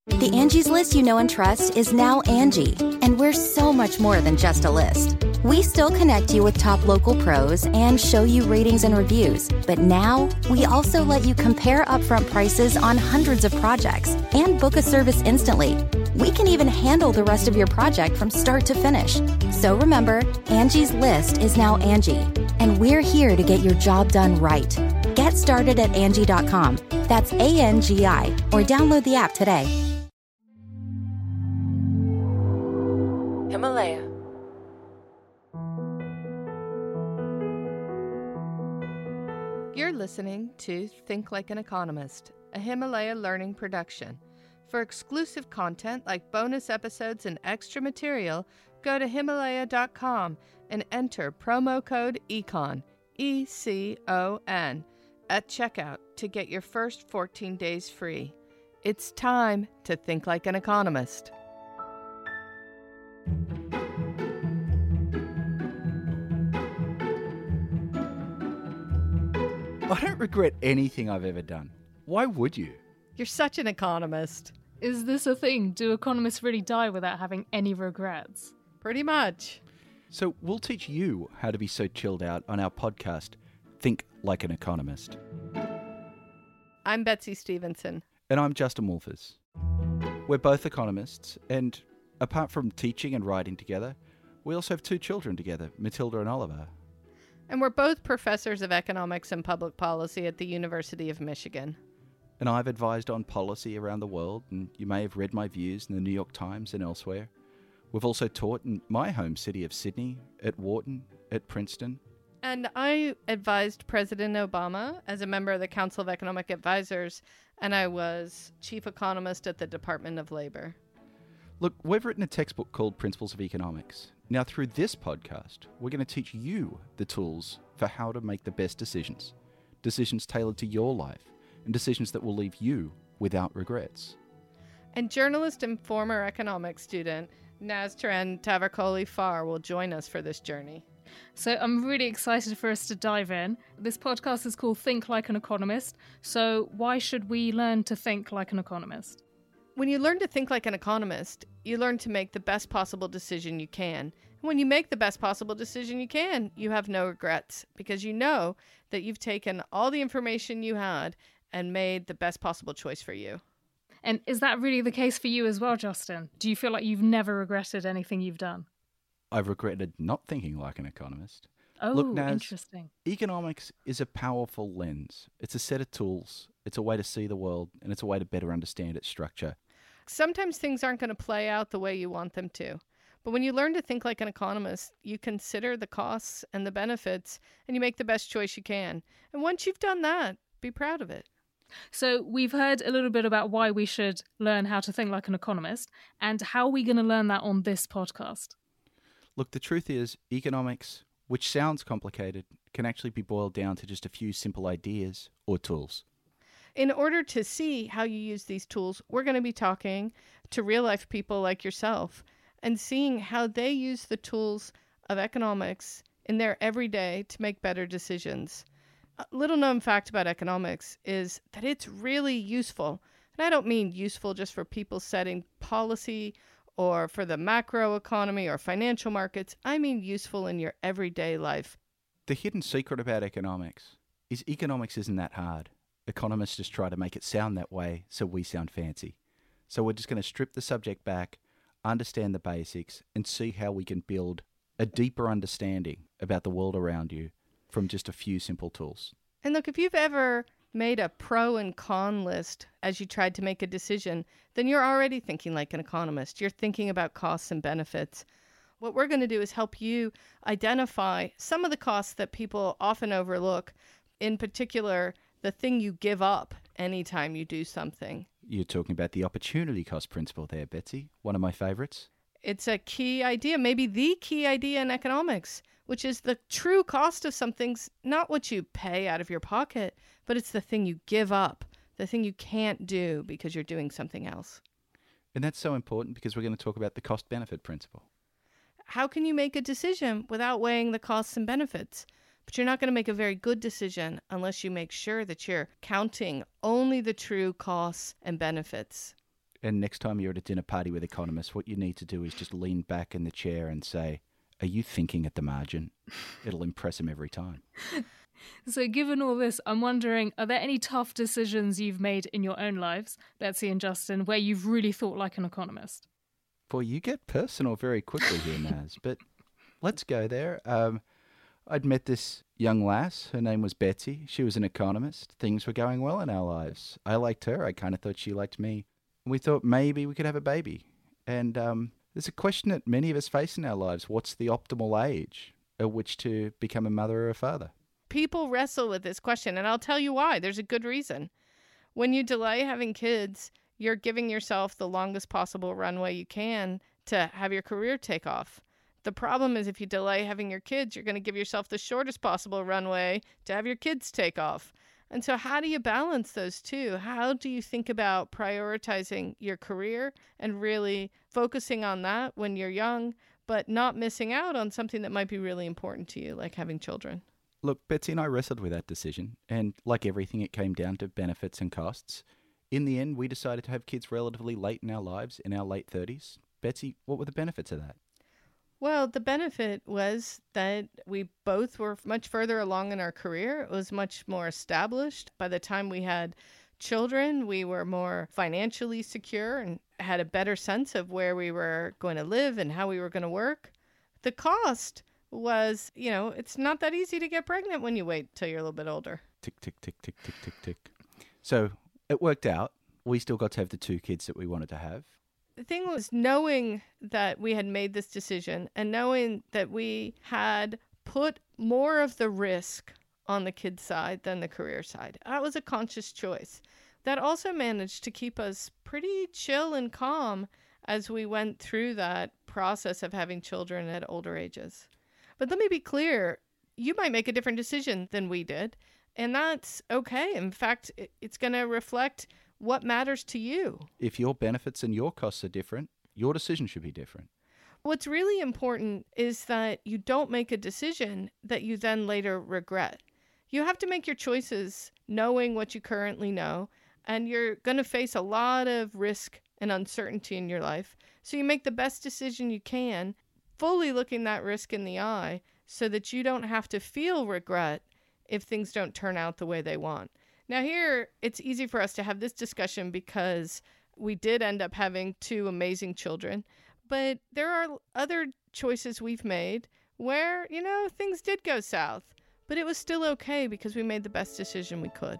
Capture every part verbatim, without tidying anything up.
The Angie's List you know and trust is now Angie, and we're so much more than just a list. We still connect you with top local pros and show you ratings and reviews, but now we also let you compare upfront prices on hundreds of projects and book a service instantly. We can even handle the rest of your project from start to finish. So remember, Angie's List is now Angie, and we're here to get your job done right. Get started at Angie dot com. That's A N G I, or download the app today. Himalaya. You're listening to Think Like an Economist, a Himalaya learning production. For exclusive content like bonus episodes and extra material, go to Himalaya dot com and enter promo code ECON, E C O N, at checkout to get your first fourteen days free. It's time to think like an economist. I don't regret anything I've ever done. Why would you? You're such an economist. Is this a thing? Do economists really die without having any regrets? Pretty much. So we'll teach you how to be so chilled out on our podcast, Think Like an Economist. I'm Betsy Stevenson. And I'm Justin Wolfers. We're both economists, and apart from teaching and writing together, we also have two children together, Matilda and Oliver. And we're both professors of economics and public policy at the University of Michigan. And I've advised on policy around the world, and you may have read my views in the New York Times and elsewhere. We've also taught in my home city of Sydney, at Wharton, at Princeton. And I advised President Obama as a member of the Council of Economic Advisors, and I was chief economist at the Department of Labor. Look, we've written a textbook called Principles of Economics. Now, through this podcast, we're going to teach you the tools for how to make the best decisions. Decisions tailored to your life, and decisions that will leave you without regrets. And journalist and former economics student Naztaren Taverkoli Farr will join us for this journey. So I'm really excited for us to dive in. This podcast is called Think Like an Economist. So why should we learn to think like an economist? When you learn to think like an economist, you learn to make the best possible decision you can. And when you make the best possible decision you can, you have no regrets because you know that you've taken all the information you had and made the best possible choice for you. And is that really the case for you as well, Justin? Do you feel like you've never regretted anything you've done? I've regretted not thinking like an economist. Oh, Look, Naz, interesting. Economics is a powerful lens. It's a set of tools. It's a way to see the world, and it's a way to better understand its structure. Sometimes things aren't going to play out the way you want them to. But when you learn to think like an economist, you consider the costs and the benefits, and you make the best choice you can. And once you've done that, be proud of it. So we've heard a little bit about why we should learn how to think like an economist, and how are we going to learn that on this podcast? Look, the truth is, economics, which sounds complicated, can actually be boiled down to just a few simple ideas or tools. In order to see how you use these tools, we're going to be talking to real-life people like yourself and seeing how they use the tools of economics in their everyday to make better decisions. A little-known fact about economics is that it's really useful. And I don't mean useful just for people setting policy or for the macro economy or financial markets. I mean useful in your everyday life. The hidden secret about economics is economics isn't that hard. Economists just try to make it sound that way so we sound fancy. So we're just going to strip the subject back, understand the basics, and see how we can build a deeper understanding about the world around you from just a few simple tools. And look, if you've ever made a pro and con list as you tried to make a decision, then you're already thinking like an economist. You're thinking about costs and benefits. What we're going to do is help you identify some of the costs that people often overlook, in particular, the thing you give up anytime you do something. You're talking about the opportunity cost principle there, Betsy, one of my favorites. It's a key idea, maybe the key idea in economics, which is the true cost of something's not what you pay out of your pocket, but it's the thing you give up, the thing you can't do because you're doing something else. And that's so important because we're going to talk about the cost-benefit principle. How can you make a decision without weighing the costs and benefits? But you're not going to make a very good decision unless you make sure that you're counting only the true costs and benefits. And next time you're at a dinner party with economists, what you need to do is just lean back in the chair and say, are you thinking at the margin? It'll impress them every time. So given all this, I'm wondering, are there any tough decisions you've made in your own lives, Betsy and Justin, where you've really thought like an economist? Boy, you get personal very quickly here, Naz, but let's go there. Um, I'd met this young lass. Her name was Betsy. She was an economist. Things were going well in our lives. I liked her. I kind of thought she liked me. We thought maybe we could have a baby. And um, there's a question that many of us face in our lives. What's the optimal age at which to become a mother or a father? People wrestle with this question, and I'll tell you why. There's a good reason. When you delay having kids, you're giving yourself the longest possible runway you can to have your career take off. The problem is if you delay having your kids, you're going to give yourself the shortest possible runway to have your kids take off. And so how do you balance those two? How do you think about prioritizing your career and really focusing on that when you're young, but not missing out on something that might be really important to you, like having children? Look, Betsy and I wrestled with that decision, and like everything, it came down to benefits and costs. In the end, we decided to have kids relatively late in our lives, in our late thirties. Betsy, what were the benefits of that? Well, the benefit was that we both were much further along in our career. It was much more established. By the time we had children, we were more financially secure and had a better sense of where we were going to live and how we were going to work. The cost was, you know, it's not that easy to get pregnant when you wait till you're a little bit older. Tick, tick, tick, tick, tick, tick, tick. So it worked out. We still got to have the two kids that we wanted to have. The thing was knowing that we had made this decision and knowing that we had put more of the risk on the kid's side than the career side. That was a conscious choice. That also managed to keep us pretty chill and calm as we went through that process of having children at older ages. But let me be clear, you might make a different decision than we did, and that's okay. In fact, it's going to reflect what matters to you. If your benefits and your costs are different, your decision should be different. What's really important is that you don't make a decision that you then later regret. You have to make your choices knowing what you currently know, and you're going to face a lot of risk and uncertainty in your life. So you make the best decision you can, fully looking that risk in the eye so that you don't have to feel regret if things don't turn out the way they want. Now here, it's easy for us to have this discussion because we did end up having two amazing children, but there are other choices we've made where, you know, things did go south, but it was still okay because we made the best decision we could.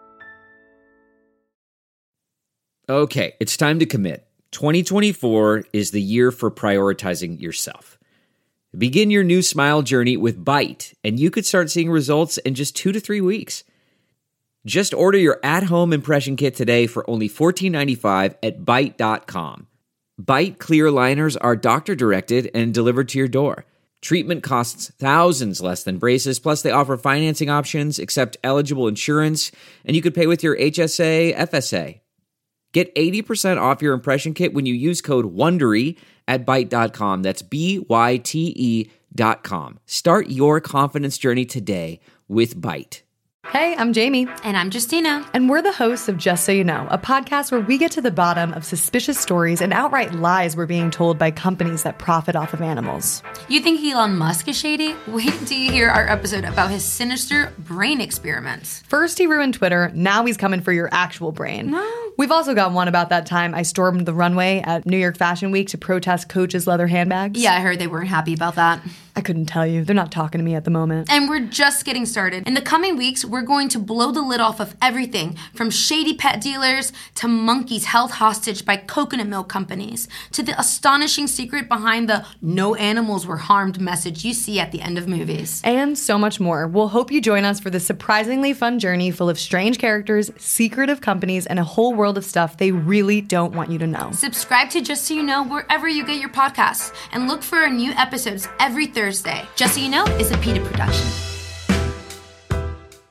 Okay, it's time to commit. twenty twenty-four is the year for prioritizing yourself. Begin your new smile journey with Byte, and you could start seeing results in just two to three weeks. Just order your at-home impression kit today for only fourteen ninety-five at byte dot com. Byte clear liners are doctor-directed and delivered to your door. Treatment costs thousands less than braces, plus they offer financing options, accept eligible insurance, and you could pay with your H S A, F S A. Get eighty percent off your impression kit when you use code WONDERY at byte dot com. That's B Y T E dot com. Start your confidence journey today with Byte. Hey, I'm Jamie. And I'm Justina. And we're the hosts of Just So You Know, a podcast where we get to the bottom of suspicious stories and outright lies we're being told by companies that profit off of animals. You think Elon Musk is shady? Wait till you hear our episode about his sinister brain experiments. First he ruined Twitter, now he's coming for your actual brain. No. We've also got one about that time I stormed the runway at New York Fashion Week to protest Coach's leather handbags. Yeah, I heard they weren't happy about that. I couldn't tell you. They're not talking to me at the moment. And we're just getting started. In the coming weeks, we're going to blow the lid off of everything from shady pet dealers to monkeys held hostage by coconut milk companies to the astonishing secret behind the no animals were harmed message you see at the end of movies. And so much more. We'll hope you join us for this surprisingly fun journey full of strange characters, secretive companies, and a whole world of stuff they really don't want you to know. Subscribe to Just So You Know wherever you get your podcasts and look for our new episodes every Thursday. Thursday. Just So You Know is a PETA production.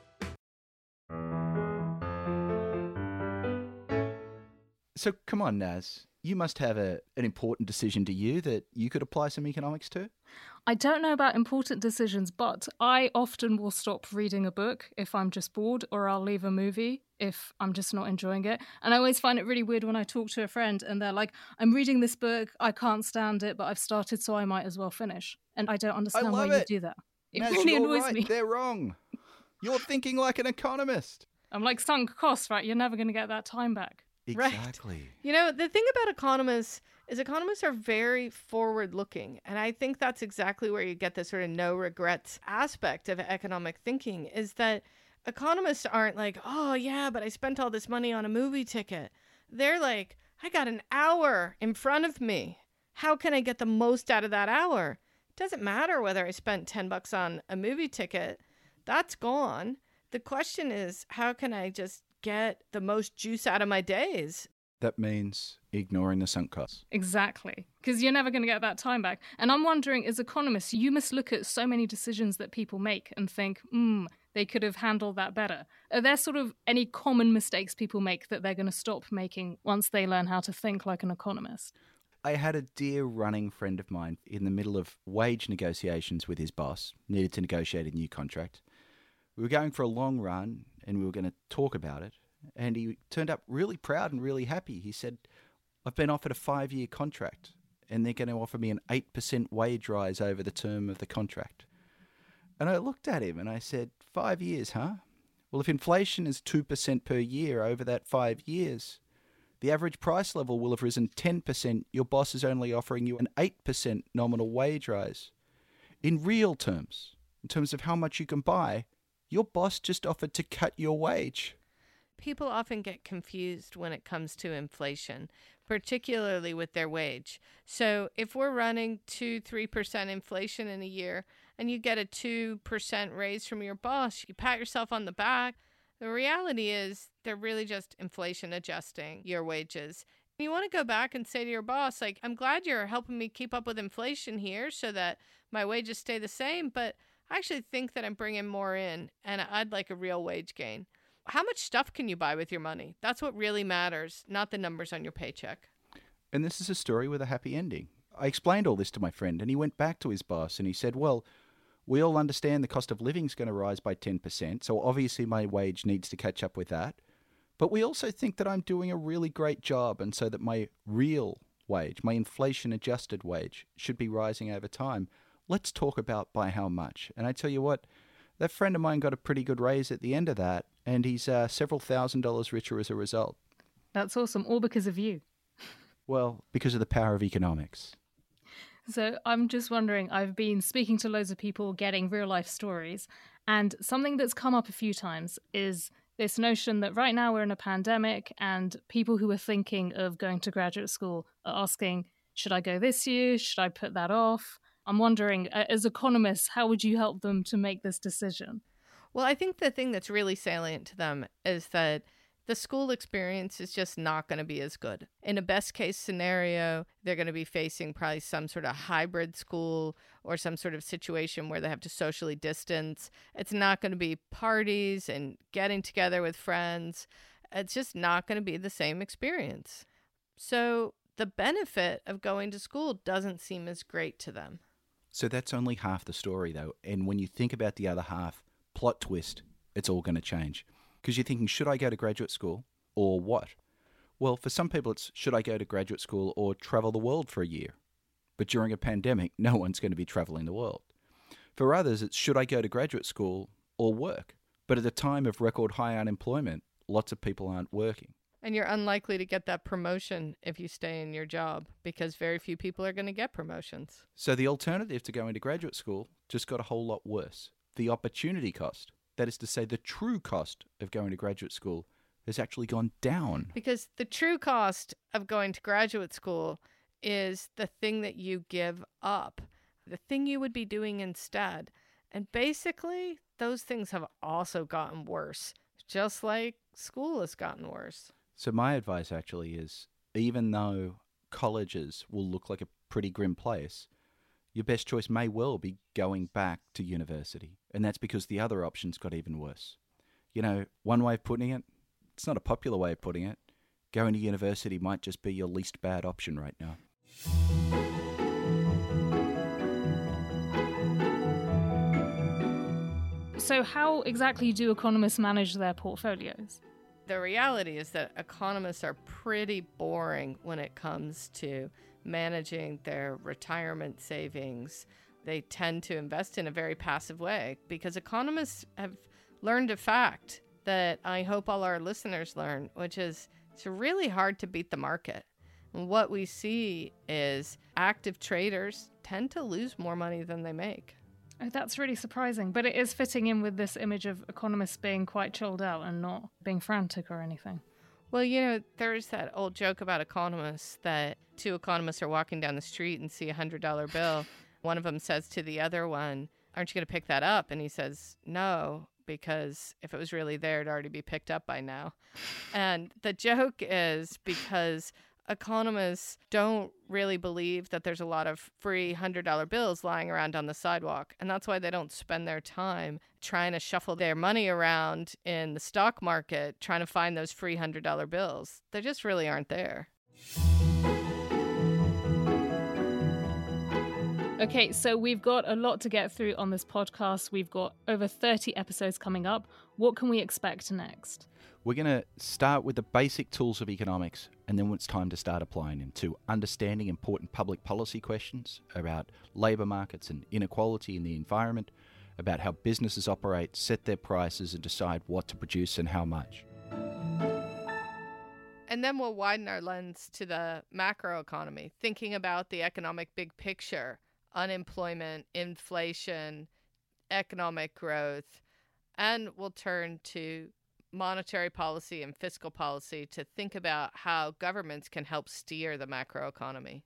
So come on, Naz. you must have a, an important decision to you that you could apply some economics to. I don't know about important decisions, but I often will stop reading a book if I'm just bored, or I'll leave a movie if I'm just not enjoying it. And I always find it really weird when I talk to a friend and they're like, I'm reading this book, I can't stand it, but I've started, so I might as well finish. And I don't understand why it. you do that. It Naz, really you're annoys right. me. They're wrong. You're thinking like an economist. I'm like sunk cost, right? You're never going to get that time back. Exactly. Right. You know, the thing about economists is economists are very forward looking. And I think that's exactly where you get the sort of no regrets aspect of economic thinking, is that economists aren't like, oh, yeah, but I spent all this money on a movie ticket. They're like, I got an hour in front of me. How can I get the most out of that hour? It doesn't matter whether I spent ten bucks on a movie ticket. That's gone. The question is, how can I just get the most juice out of my days? That means ignoring the sunk costs. Exactly. Because you're never going to get that time back. And I'm wondering, as economists, you must look at so many decisions that people make and think, hmm, they could have handled that better. Are there sort of any common mistakes people make that they're going to stop making once they learn how to think like an economist? I had a dear running friend of mine in the middle of wage negotiations with his boss, needed to negotiate a new contract. We were going for a long run and we were going to talk about it. And he turned up really proud and really happy. He said, I've been offered a five-year contract and they're going to offer me an eight percent wage rise over the term of the contract. And I looked at him and I said, five years, huh? Well, if inflation is two percent per year over that five years, the average price level will have risen ten percent. Your boss is only offering you an eight percent nominal wage rise. In real terms, in terms of how much you can buy, your boss just offered to cut your wage. People often get confused when it comes to inflation, particularly with their wage. So if we're running two, three percent inflation in a year and you get a two percent raise from your boss, you pat yourself on the back. The reality is they're really just inflation adjusting your wages. You want to go back and say to your boss, like, I'm glad you're helping me keep up with inflation here so that my wages stay the same, but I actually think that I'm bringing more in and I'd like a real wage gain. How much stuff can you buy with your money? That's what really matters, not the numbers on your paycheck. And this is a story with a happy ending. I explained all this to my friend and he went back to his boss and he said, well, we all understand the cost of living is going to rise by ten percent, so obviously my wage needs to catch up with that. But we also think that I'm doing a really great job and so that my real wage, my inflation-adjusted wage, should be rising over time. Let's talk about by how much. And I tell you what, that friend of mine got a pretty good raise at the end of that, and he's uh, several thousand dollars richer as a result. That's awesome, all because of you. Well, because of the power of economics. So I'm just wondering, I've been speaking to loads of people, getting real-life stories, and something that's come up a few times is this notion that right now we're in a pandemic and people who are thinking of going to graduate school are asking, should I go this year? Should I put that off? I'm wondering, as economists, how would you help them to make this decision? Well, I think the thing that's really salient to them is that the school experience is just not going to be as good. In a best case scenario, they're going to be facing probably some sort of hybrid school or some sort of situation where they have to socially distance. It's not going to be parties and getting together with friends. It's just not going to be the same experience. So the benefit of going to school doesn't seem as great to them. So that's only half the story, though. And when you think about the other half, plot twist, it's all going to change. Because you're thinking, should I go to graduate school or what? Well, for some people, it's should I go to graduate school or travel the world for a year? But during a pandemic, no one's going to be traveling the world. For others, it's should I go to graduate school or work? But at a time of record high unemployment, lots of people aren't working. And you're unlikely to get that promotion if you stay in your job because very few people are going to get promotions. So the alternative to going to graduate school just got a whole lot worse. The opportunity cost, that is to say the true cost of going to graduate school, has actually gone down. Because the true cost of going to graduate school is the thing that you give up, the thing you would be doing instead. And basically, those things have also gotten worse, just like school has gotten worse. So my advice actually is, even though colleges will look like a pretty grim place, your best choice may well be going back to university. And that's because the other options got even worse. You know, one way of putting it, it's not a popular way of putting it, going to university might just be your least bad option right now. So how exactly do economists manage their portfolios? The reality is that economists are pretty boring when it comes to managing their retirement savings. They tend to invest in a very passive way because economists have learned a fact that I hope all our listeners learn, which is it's really hard to beat the market. And what we see is active traders tend to lose more money than they make. Oh, that's really surprising, but it is fitting in with this image of economists being quite chilled out and not being frantic or anything. Well, you know, there's that old joke about economists that two economists are walking down the street and see a one hundred dollar bill. One of them says to the other one, "Aren't you going to pick that up?" And he says, "No, because if it was really there, it'd already be picked up by now." And the joke is because economists don't really believe that there's a lot of free one hundred dollar bills lying around on the sidewalk. And that's why they don't spend their time trying to shuffle their money around in the stock market, trying to find those free one hundred dollar bills. They just really aren't there. Okay, so we've got a lot to get through on this podcast. We've got over thirty episodes coming up. What can we expect next? We're going to start with the basic tools of economics, and then it's time to start applying them to understanding important public policy questions about labour markets and inequality in the environment, about how businesses operate, set their prices, and decide what to produce and how much. And then we'll widen our lens to the macroeconomy, thinking about the economic big picture, unemployment, inflation, economic growth, and we'll turn to monetary policy and fiscal policy to think about how governments can help steer the macroeconomy.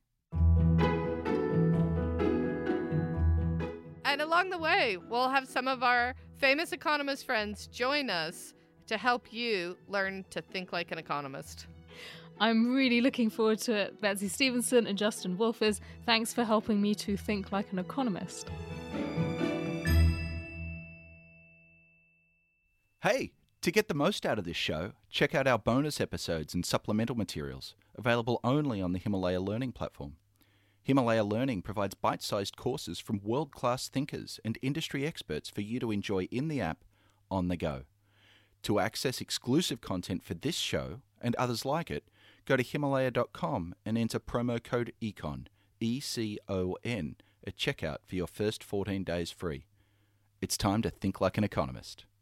And along the way, we'll have some of our famous economist friends join us to help you learn to think like an economist. I'm really looking forward to it. Betsy Stevenson and Justin Wolfers, thanks for helping me to think like an economist. Hey! To get the most out of this show, check out our bonus episodes and supplemental materials, available only on the Himalaya Learning platform. Himalaya Learning provides bite-sized courses from world-class thinkers and industry experts for you to enjoy in the app, on the go. To access exclusive content for this show and others like it, go to Himalaya dot com and enter promo code ECON, E C O N, at checkout for your first fourteen days free. It's time to think like an economist.